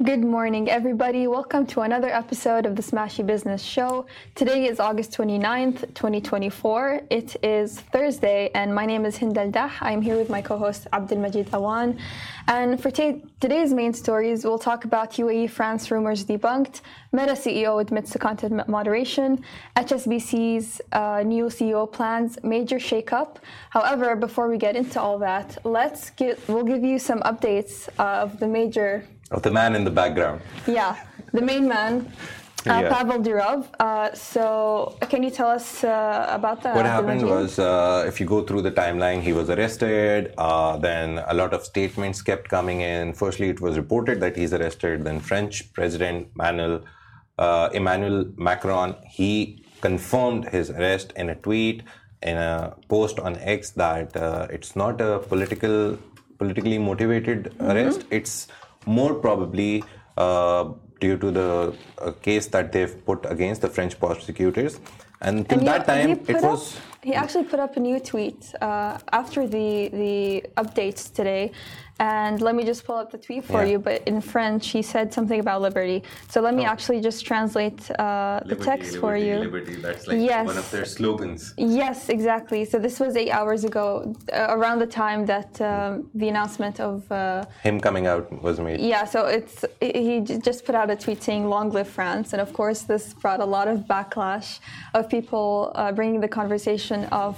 Good morning, everybody. Welcome to another episode of the Smashy Business Show. Today is August 29th, 2024. It is Thursday, and my name is Hind Al-Dah. I'm here with my co-host Abdelmajid Awan. And for today's main stories, we'll talk about UAE-France rumors debunked, Meta CEO admits to content moderation, HSBC's new CEO plans, major shakeup. However, before we get into all that, we'll give you some updates of the man in the background. Yeah, the main man, Pavel Durov. So can you tell us about that? What happened was, if you go through the timeline, he was arrested. Then a lot of statements kept coming in. Firstly, it was reported that he's arrested. Then French President Emmanuel Macron, he confirmed his arrest in a tweet, in a post on X, that it's not a politically motivated arrest. It's more probably due to the case that they've put against the French prosecutors. And till that time, he actually put up a new tweet after the updates today. And let me just pull up the tweet for you. But in French, he said something about liberty. So let me actually just translate the text for you. Liberty, that's like one of their slogans. Yes, exactly. So this was 8 hours ago, around the time that the announcement of him coming out was made. Yeah, so he just put out a tweet saying "Long live France," and of course this brought a lot of backlash of people bringing the conversation of,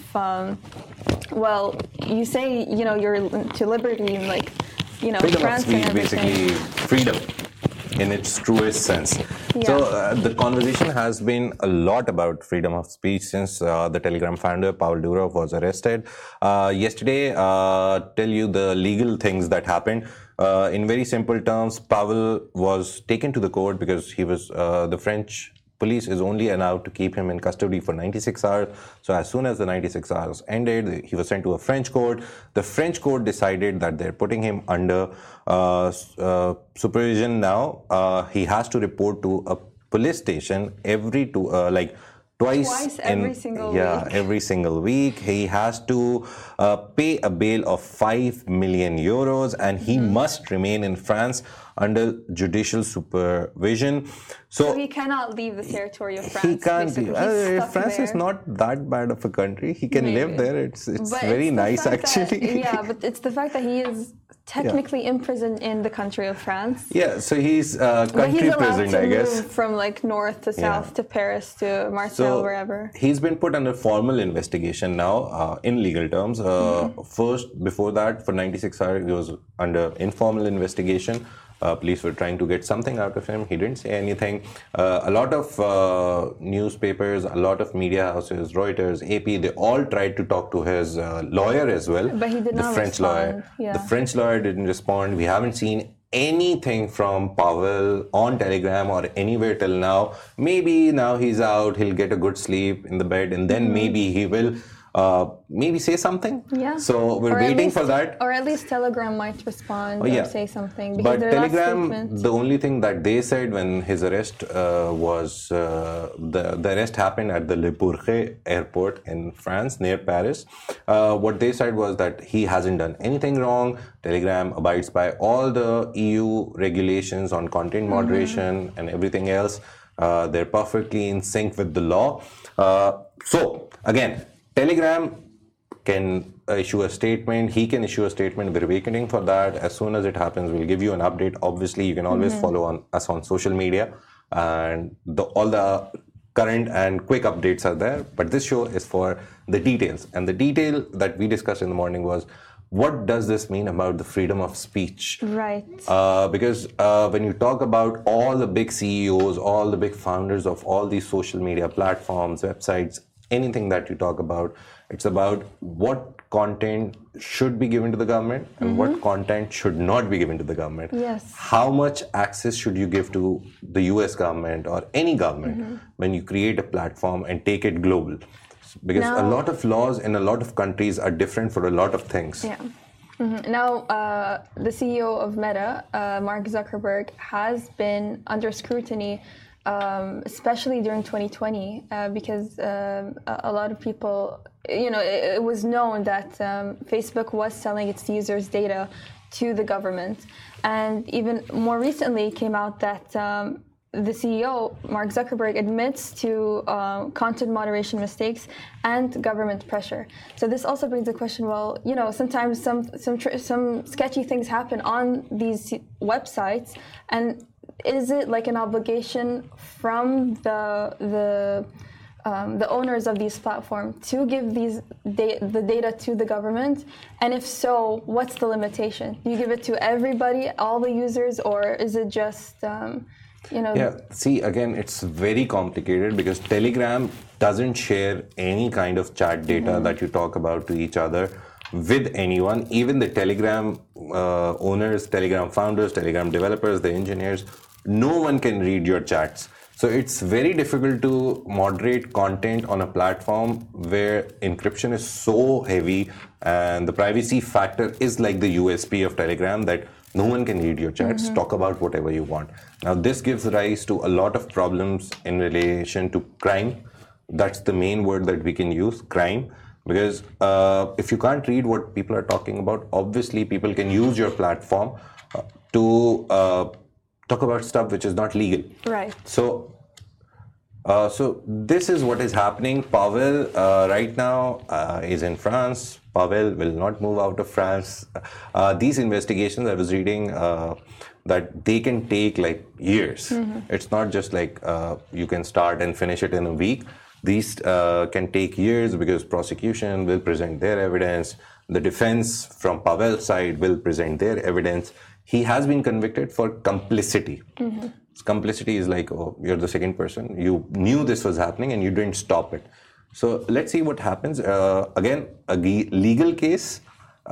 well, you say you're to liberty and freedom France of speech, basically freedom in its truest sense. Yeah. So the conversation has been a lot about freedom of speech since the Telegram founder Pavel Durov was arrested. Yesterday, tell you the legal things that happened. In very simple terms, Pavel was taken to the court because he was the French police is only allowed to keep him in custody for 96 hours. So as soon as the 96 hours ended, he was sent to a French court. The French court decided that they're putting him under supervision now. He has to report to a police station twice every single week. Every single week. He has to pay a bail of 5 million euros, and he must remain in France under judicial supervision. So he cannot leave the territory of France. He can't. France there. is not that bad of a country. He can live there. It's very nice, actually. But it's the fact that he is technically imprisoned in the country of France. Yeah, so he's country prisoned, I guess. Move from north to south to Paris to Marseille, wherever. He's been put under formal investigation now, in legal terms. First, before that, for 96 hours, he was under informal investigation. Police were trying to get something out of him. He didn't say anything. A lot of newspapers, a lot of media houses, Reuters, AP, they all tried to talk to his lawyer as well. But he did not respond. The French lawyer didn't respond. We haven't seen anything from Pavel on Telegram or anywhere till now. Maybe now he's out, he'll get a good sleep in the bed, and then maybe he will maybe say something. Yeah. So we're waiting for that. Or at least Telegram might respond or say something. But Telegram, the only thing that they said when his arrest was, the arrest happened at the Le Bourget airport in France, near Paris. What they said was that he hasn't done anything wrong. Telegram abides by all the EU regulations on content moderation and everything else. They're perfectly in sync with the law. So, again, Telegram can issue a statement. He can issue a statement. We're waiting for that. As soon as it happens, we'll give you an update. Obviously, you can always follow us on social media, and all the current and quick updates are there. But this show is for the details. And the detail that we discussed in the morning was, what does this mean about the freedom of speech? Right. Because when you talk about all the big CEOs, all the big founders of all these social media platforms, websites, anything that you talk about, it's about what content should be given to the government and what content should not be given to the government. Yes. How much access should you give to the US government or any government when you create a platform and take it global? Because a lot of laws in a lot of countries are different for a lot of things. Yeah. Now, the CEO of Meta, Mark Zuckerberg, has been under scrutiny, especially during 2020, because a lot of people it was known that Facebook was selling its users' data to the government. And even more recently, it came out that the CEO, Mark Zuckerberg, admits to content moderation mistakes and government pressure. So this also brings the question, well, sometimes some sketchy things happen on these websites, and is it like an obligation from the owners of these platforms to give the data to the government? And if so, what's the limitation? Do you give it to everybody, all the users, or is it just, Yeah, see, again, it's very complicated because Telegram doesn't share any kind of chat data that you talk about to each other with anyone. Even the Telegram owners, Telegram founders, Telegram developers, the engineers, no one can read your chats. So it's very difficult to moderate content on a platform where encryption is so heavy and the privacy factor is like the USP of Telegram, that no one can read your chats, talk about whatever you want. Now, this gives rise to a lot of problems in relation to crime. That's the main word that we can use, crime. Because if you can't read what people are talking about, obviously people can use your platform to talk about stuff which is not legal. Right. So this is what is happening. Pavel right now is in France. Pavel will not move out of France. These investigations, I was reading that they can take like years. It's not just like you can start and finish it in a week. These can take years because prosecution will present their evidence. The defense from Pavel's side will present their evidence. He has been convicted for complicity. Complicity is like, oh, you're the second person. You knew this was happening and you didn't stop it. So let's see what happens. Again, a legal case,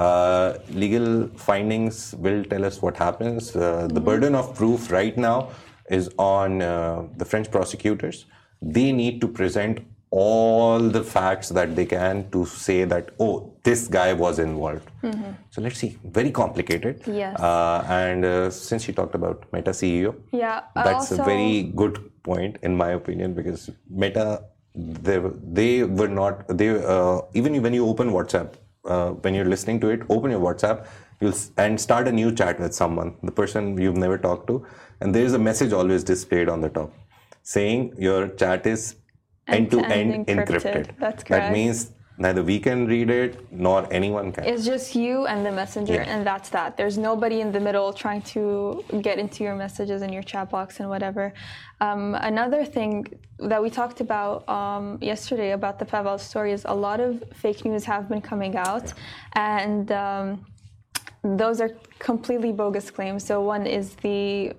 legal findings will tell us what happens. The burden of proof right now is on the French prosecutors. They need to present all the facts that they can to say that, oh, this guy was involved. So let's see. Very complicated. Yes. And since you talked about Meta CEO, yeah, that's a very good point in my opinion, because Meta, they were not, even when you open WhatsApp, when you're listening to it, open your WhatsApp, and start a new chat with someone, the person you've never talked to, and there's a message always displayed on the top saying your chat is end-to-end encrypted. That's correct. That means neither we can read it nor anyone can. It's just you and the messenger, and that's that. There's nobody in the middle trying to get into your messages and your chat box and whatever. Another thing that we talked about yesterday about the Pavel story is a lot of fake news have been coming out, and those are completely bogus claims. So one is the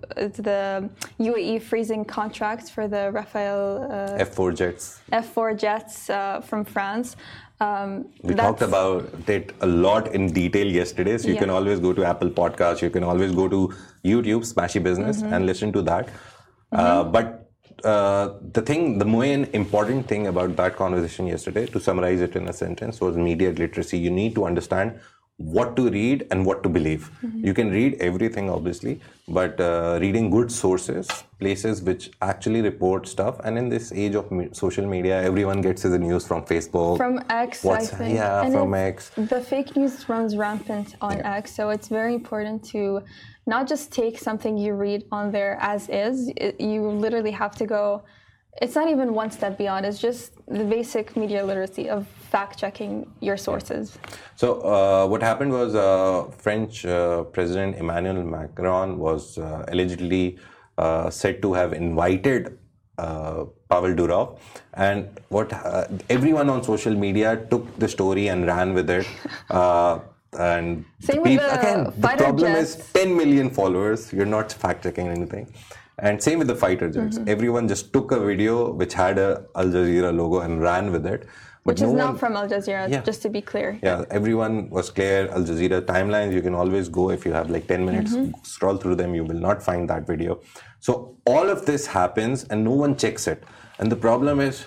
UAE freezing contracts for the Rafale F4 jets from France. We talked about it a lot in detail yesterday, so you can always go to Apple Podcasts, you can always go to YouTube, Smashy Business, and listen to that. But the main important thing about that conversation yesterday, to summarize it in a sentence, was media literacy. You need to understand what to read and what to believe. You can read everything, obviously, but reading good sources, places which actually report stuff. And in this age of social media, everyone gets his news from Facebook, from X, I think. Yeah, and from X. The fake news runs rampant on X, so it's very important to not just take something you read on there as is. You literally have to go. It's not even one step beyond. It's just the basic media literacy of fact-checking your sources. So what happened was French President Emmanuel Macron was allegedly said to have invited Pavel Durov, and everyone on social media took the story and ran with it. And the problem is 10 million followers. You're not fact-checking anything. And same with the fighter jets. Everyone just took a video which had a Al Jazeera logo and ran with it. But which is not from Al Jazeera, just to be clear. Yeah, everyone was clear. Al Jazeera timelines, you can always go, if you have like 10 minutes, scroll through them, you will not find that video. So all of this happens and no one checks it. And the problem is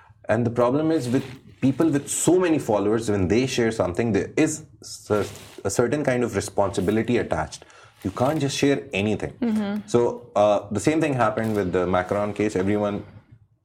with people with so many followers, when they share something, there is a certain kind of responsibility attached. You can't just share anything. So the same thing happened with the Macron case. Everyone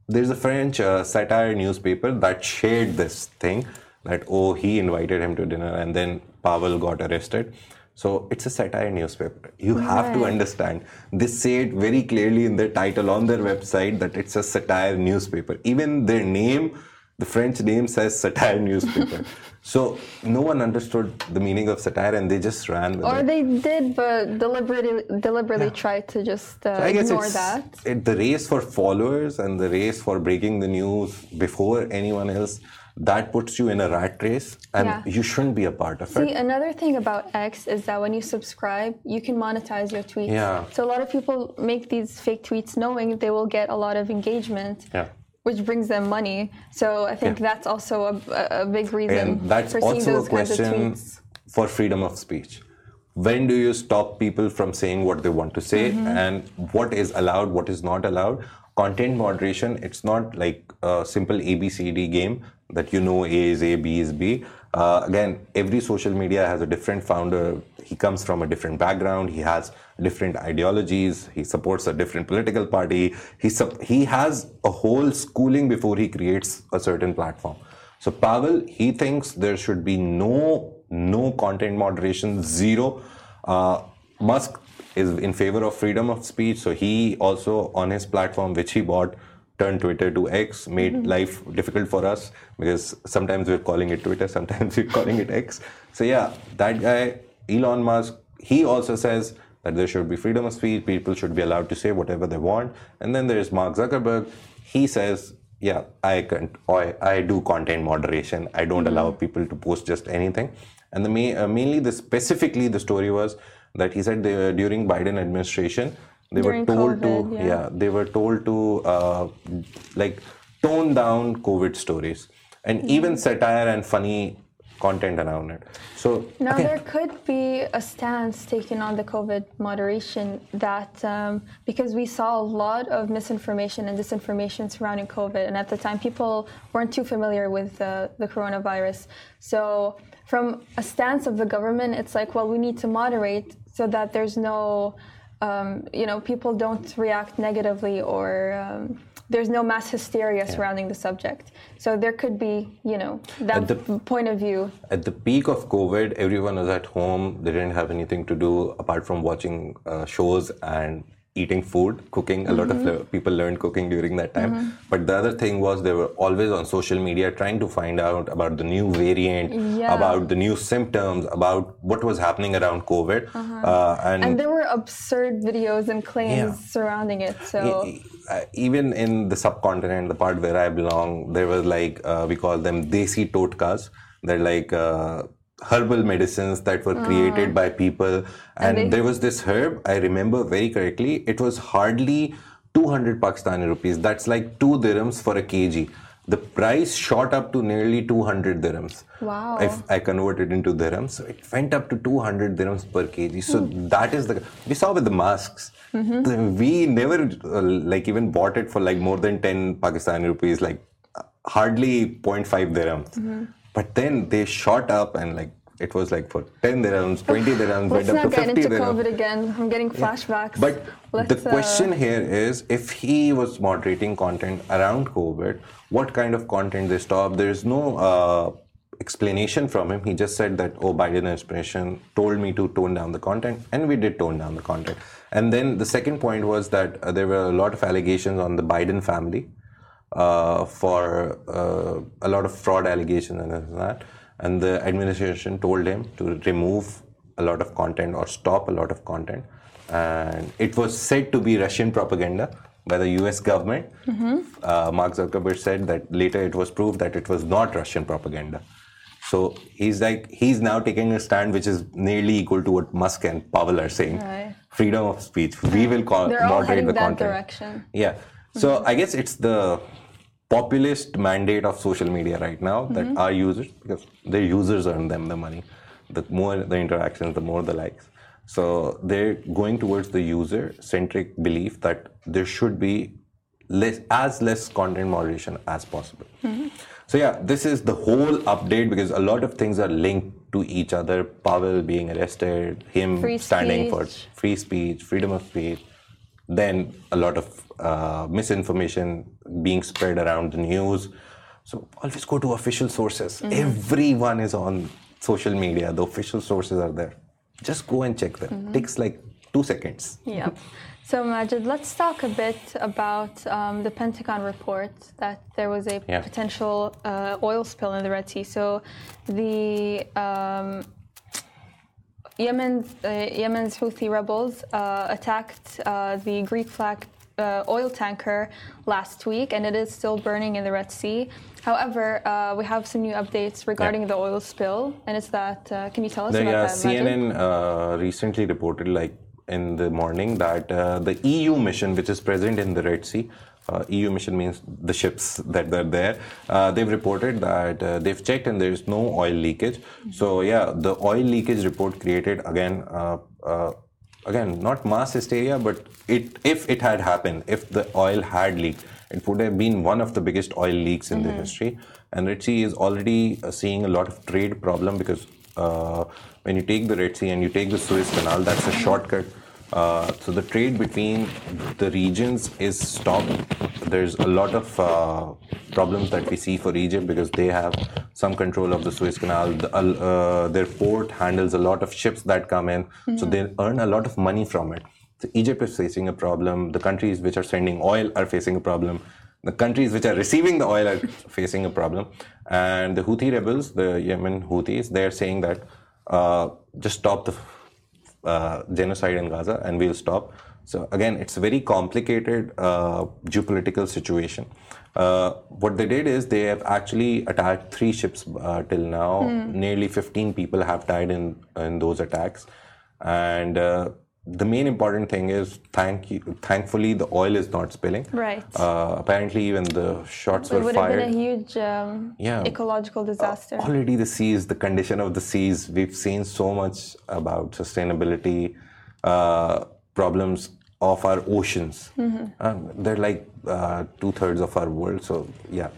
there's a French satire newspaper that shared this thing that, oh, he invited him to dinner and then Pavel got arrested. So it's a satire newspaper. You have to understand. They say it very clearly in their title on their website that it's a satire newspaper. Even their name, the French name says satire newspaper. So no one understood the meaning of satire and they just ran with it. Or they did, but deliberately tried to just So I guess ignore that. The race for followers and the race for breaking the news before anyone else, that puts you in a rat race and you shouldn't be a part of it. See, another thing about X is that when you subscribe, you can monetize your tweets. Yeah. So a lot of people make these fake tweets knowing they will get a lot of engagement, which brings them money. So I think that's also a big reason and that's for seeing also those a kinds of question tweets. for freedom of speech. When do you stop people from saying what they want to say and what is allowed, what is not allowed? Content moderation, it's not like a simple ABCD game that A is A, B is B. Again, every social media has a different founder. He comes from a different background. He has different ideologies. He supports a different political party. He has a whole schooling before he creates a certain platform. So Pavel, he thinks there should be no content moderation, zero. Musk is in favor of freedom of speech. So he also, on his platform, which he bought, turned Twitter to X, made life difficult for us because sometimes we're calling it Twitter, sometimes we're calling it X. So yeah, that guy, Elon Musk, he also says that there should be freedom of speech, people should be allowed to say whatever they want. And then there's Mark Zuckerberg, he says, yeah, I do content moderation. I don't allow people to post just anything. And mainly, specifically, the story was that he said during Biden administration, they were told to like tone down COVID stories and even satire and funny content around it. So now there could be a stance taken on the COVID moderation that because we saw a lot of misinformation and disinformation surrounding COVID, and at the time people weren't too familiar with the coronavirus. So from a stance of the government, it's like, well, we need to moderate so that there's no people don't react negatively or there's no mass hysteria surrounding the subject. So there could be, that point of view. At the peak of COVID, everyone was at home. They didn't have anything to do apart from watching shows and eating food, cooking. A lot of people learned cooking during that time. But the other thing was they were always on social media trying to find out about the new variant, about the new symptoms, about what was happening around COVID. And there were absurd videos and claims surrounding it. So even in the subcontinent, the part where I belong, there was like, we call them Desi Totkas. They're like herbal medicines that were created by people. And there was this herb, I remember very correctly, it was hardly 200 Pakistani rupees. That's like 2 dirhams for a kg. The price shot up to nearly 200 dirhams. Wow. If I convert it into dirhams, so it went up to 200 dirhams per kg. So that is we saw with the masks. We never even bought it for like more than 10 Pakistani rupees, like hardly 0.5 dirhams. But then they shot up and it was like for 10 dirhams, 20 dirhams, went up to 50 dirhams. Let's not get into COVID again. I'm getting flashbacks. But the question here is, if he was moderating content around COVID, what kind of content they stopped? There's no explanation from him. He just said that, Biden administration told me to tone down the content, and we did tone down the content. And then the second point was that there were a lot of allegations on the Biden family for a lot of fraud allegations and that. And the administration told him to remove a lot of content or stop a lot of content. And it was said to be Russian propaganda by the US government. Mark Zuckerberg said that later it was proved that it was not Russian propaganda. So he's now taking a stand which is nearly equal to what Musk and Pavel are saying. Right. Freedom of speech. We will moderate the content. Direction. Yeah. So I guess it's the populist mandate of social media right now that our users, because their users earn them the money. The more the interactions, the more the likes. So they're going towards the user-centric belief that there should be less content moderation as possible. So yeah, this is the whole update because a lot of things are linked to each other. Pavel being arrested, him standing for free speech, freedom of speech, then a lot of misinformation being spread around the news. So always go to official sources. Everyone is on social media. The official sources are there. Just go and check them. Takes like 2 seconds. Yeah. So Majid, let's talk a bit about the Pentagon report that there was a potential oil spill in the Red Sea. So the Yemen's Houthi rebels attacked the Greek-flagged oil tanker last week, and it is still burning in the Red Sea. However, we have some new updates regarding the oil spill, and it's that. Can you tell us about that? CNN recently reported, like in the morning, that the EU mission, which is present in the Red Sea, EU mission means the ships that are there. They've reported that they've checked and there is no oil leakage. So yeah, the oil leakage report created again, not mass hysteria, but if it had happened, if the oil had leaked, it would have been one of the biggest oil leaks in the history. And Red Sea is already seeing a lot of trade problem because when you take the Red Sea and you take the Suez Canal, that's a shortcut. So the trade between the regions is stopped. There's a lot of problems that we see for Egypt because they have some control of the Suez Canal. Their port handles a lot of ships that come in, so they earn a lot of money from it. So Egypt is facing a problem. The countries which are sending oil are facing a problem. The countries which are receiving the oil are facing a problem. And the Houthi rebels, the Yemen Houthis, they're saying that just stop the genocide in Gaza and we'll stop. So again, it's a very complicated geopolitical situation. What they did is they have actually attacked 3 ships till now. Nearly 15 people have died in those attacks. And the main important thing is, thankfully, the oil is not spilling. Right. Apparently, even the shots were fired. It would have been a huge ecological disaster. Already the seas, the condition of the seas, we've seen so much about sustainability, problems of our oceans. They're like 2/3 of our world. So yeah.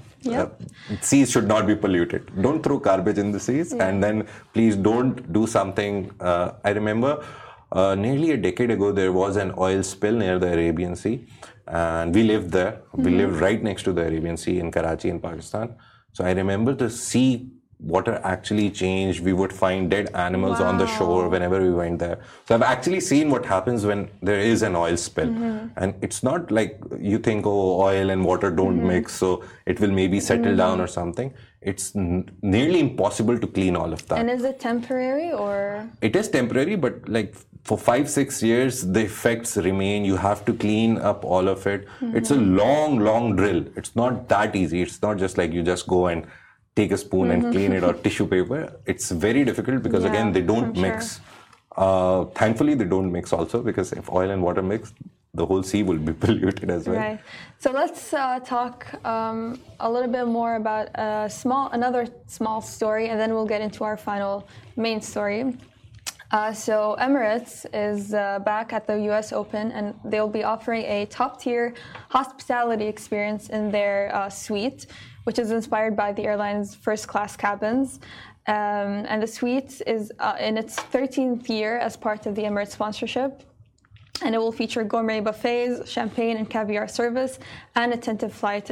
Seas should not be polluted. Don't throw garbage in the seas, and then please don't do something. I remember nearly a decade ago, there was an oil spill near the Arabian Sea, and we lived there. We lived right next to the Arabian Sea in Karachi in Pakistan. So I remember the sea water actually changed. We would find dead animals on the shore whenever we went there. So I've actually seen what happens when there is an oil spill. And it's not like you think, oh, oil and water don't mix, so it will maybe settle down or something. It's nearly impossible to clean all of that. And is it temporary or? It is temporary, but like for 5-6 years, the effects remain. You have to clean up all of it. It's a long drill. It's not that easy. It's not just like you just go and take a spoon and clean it or tissue paper. It's very difficult because again, they don't mix. Thankfully, they don't mix also, because if oil and water mix, the whole sea will be polluted as well. Right. So let's talk a little bit more about another small story, and then we'll get into our final main story. So Emirates is back at the US Open, and they'll be offering a top-tier hospitality experience in their suite, which is inspired by the airline's first-class cabins. And the suite is in its 13th year as part of the Emirates sponsorship. And it will feature gourmet buffets, champagne and caviar service, and attentive flight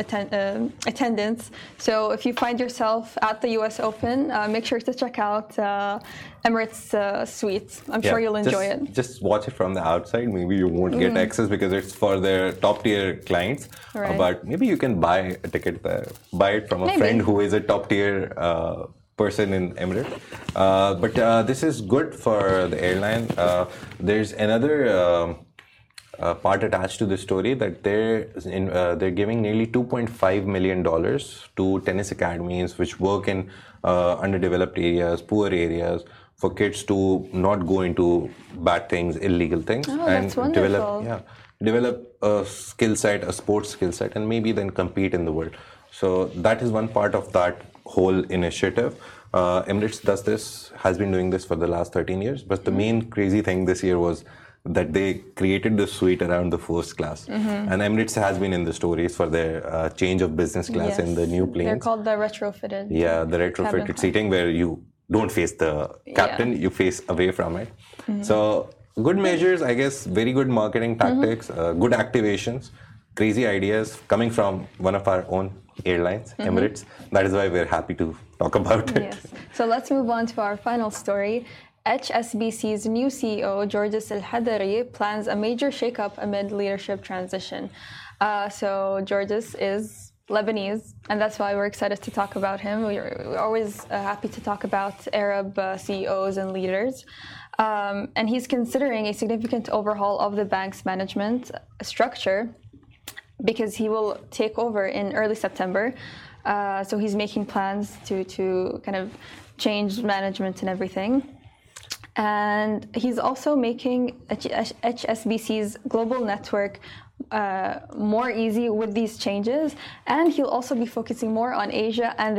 attendants. So if you find yourself at the US Open, make sure to check out Emirates suites. I'm sure you'll enjoy it. Just watch it from the outside. Maybe you won't get access because it's for their top-tier clients. Right. But maybe you can buy a ticket there. Buy it from a friend who is a top-tier person in Emirates. But this is good for the airline. There's another part attached to the story that they're giving nearly $2.5 million to tennis academies which work in underdeveloped areas, poor areas, for kids to not go into bad things, illegal things, and that's wonderful. develop a skill set, a sports skill set, and maybe then compete in the world. So that is one part of that whole initiative. Emirates has been doing this for the last 13 years, but the main crazy thing this year was that they created the suite around the first class. And Emirates has been in the stories for their change of business class in the new planes. They're called the retrofitted. Yeah, the retrofitted seating where you don't face the captain, you face away from it. So good measures, I guess, very good marketing tactics, good activations. crazy ideas coming from one of our own airlines, Emirates. That is why we're happy to talk about it. Yes. So let's move on to our final story. HSBC's new CEO, Georges El-Hadary, plans a major shakeup amid leadership transition. So Georges is Lebanese, and that's why we're excited to talk about him. We're always happy to talk about Arab CEOs and leaders. And he's considering a significant overhaul of the bank's management structure because he will take over in early September. So he's making plans to kind of change management and everything. And he's also making HSBC's global network more easy with these changes, and he'll also be focusing more on Asia and the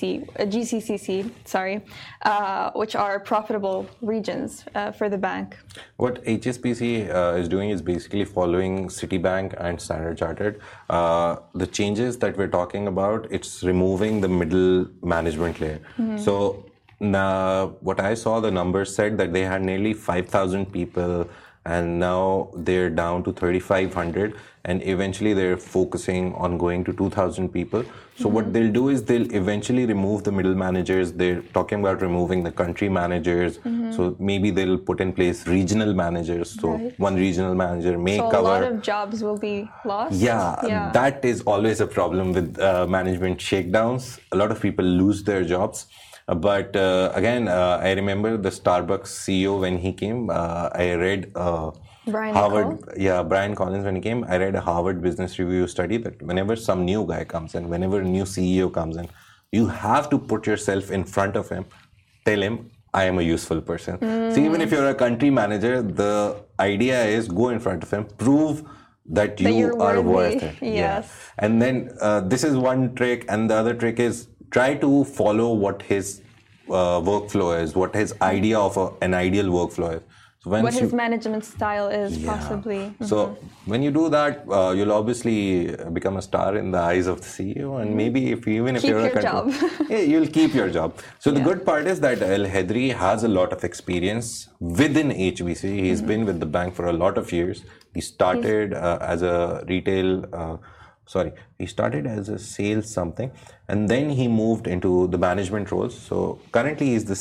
GCC, which are profitable regions for the bank. What HSBC is doing is basically following Citibank and Standard Chartered. The changes that we're talking about, it's removing the middle management layer. So now, what I saw, the numbers said that they had nearly 5,000 people, and now they're down to 3,500, and eventually they're focusing on going to 2,000 people. So what they'll do is they'll eventually remove the middle managers. They're talking about removing the country managers. So maybe they'll put in place regional managers. So one regional manager may cover. So a lot of jobs will be lost. Yeah, that is always a problem with management shakedowns. A lot of people lose their jobs. But again, I remember the Starbucks CEO when he came. I read Brian Collins when he came. I read a Harvard Business Review study that whenever some new guy comes in, whenever a new CEO comes in, you have to put yourself in front of him, tell him, I am a useful person. So even if you're a country manager, the idea is go in front of him, prove that you are worth it. Yes. Yeah. And then this is one trick, and the other trick is try to follow what his workflow is, what his idea of an ideal workflow is. So what his management style is, possibly. So when you do that, you'll obviously become a star in the eyes of the CEO, and maybe if you're a country, you'll keep your job. So the good part is that El-Hadary has a lot of experience within HSBC. He's been with the bank for a lot of years. He started as a retail. He started as a sales something, and then he moved into the management roles. So currently he's the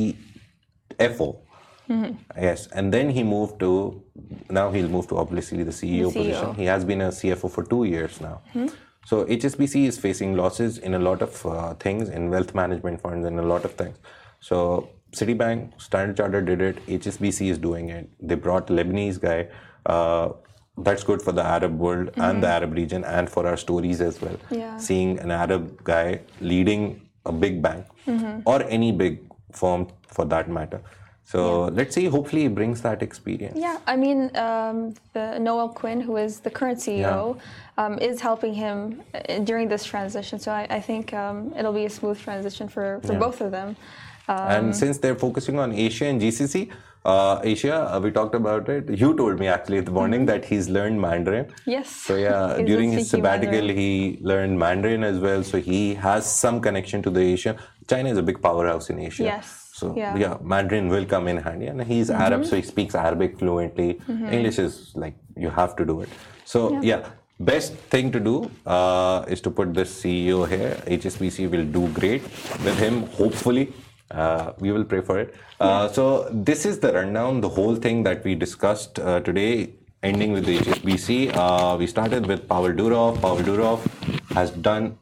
CFO. Yes, and then he'll move to obviously the CEO position. He has been a CFO for 2 years now. So HSBC is facing losses in a lot of things, in wealth management funds and a lot of things. So Citibank, Standard Chartered did it. HSBC is doing it. They brought a Lebanese guy. That's good for the Arab world and the Arab region, and for our stories as well. Seeing an Arab guy leading a big bank or any big firm for that matter. So let's see, hopefully he brings that experience. Yeah, I mean, Noel Quinn, who is the current CEO, is helping him during this transition. So I think it'll be a smooth transition for both of them. And since they're focusing on Asia and GCC, Asia, we talked about it. You told me actually in the morning that he's learned Mandarin. Yes. So during his sabbatical, he learned Mandarin as well. So he has some connection to the Asia. China is a big powerhouse in Asia. Yes. So Mandarin will come in handy. And he's Arab, so he speaks Arabic fluently. English is like, you have to do it. So best thing to do is to put this CEO here. HSBC will do great with him, hopefully. We will pray for it. So this is the rundown, the whole thing that we discussed today, ending with the HSBC. We started with Pavel Durov. Pavel Durov has done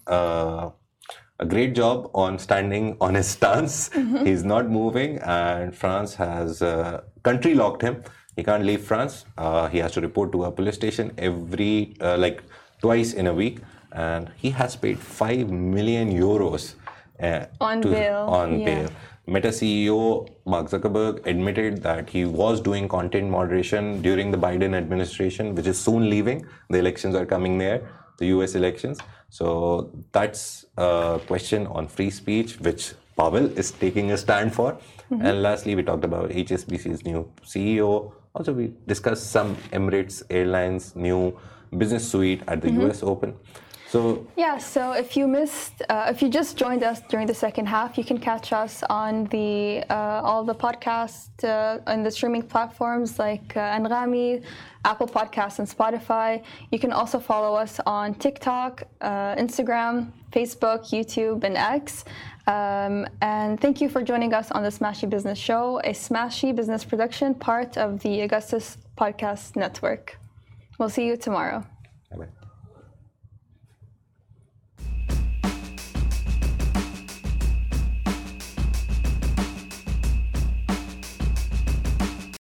a great job on standing on his stance. He's not moving, and France has country locked him. He can't leave France. He has to report to a police station every twice in a week, and he has paid 5 million euros on bail. Meta CEO Mark Zuckerberg admitted that he was doing content moderation during the Biden administration, which is soon leaving. The elections are coming there, the US elections. So that's a question on free speech, which Pavel is taking a stand for. And lastly, we talked about HSBC's new CEO. Also, we discussed some Emirates Airlines new business suite at the US Open. So if you just joined us during the second half, you can catch us on all the podcasts on the streaming platforms like Anghami, Apple Podcasts, and Spotify. You can also follow us on TikTok, Instagram, Facebook, YouTube, and X. And thank you for joining us on the Smashy Business Show, a Smashy Business production, part of the Augustus Podcast Network. We'll see you tomorrow. Bye-bye.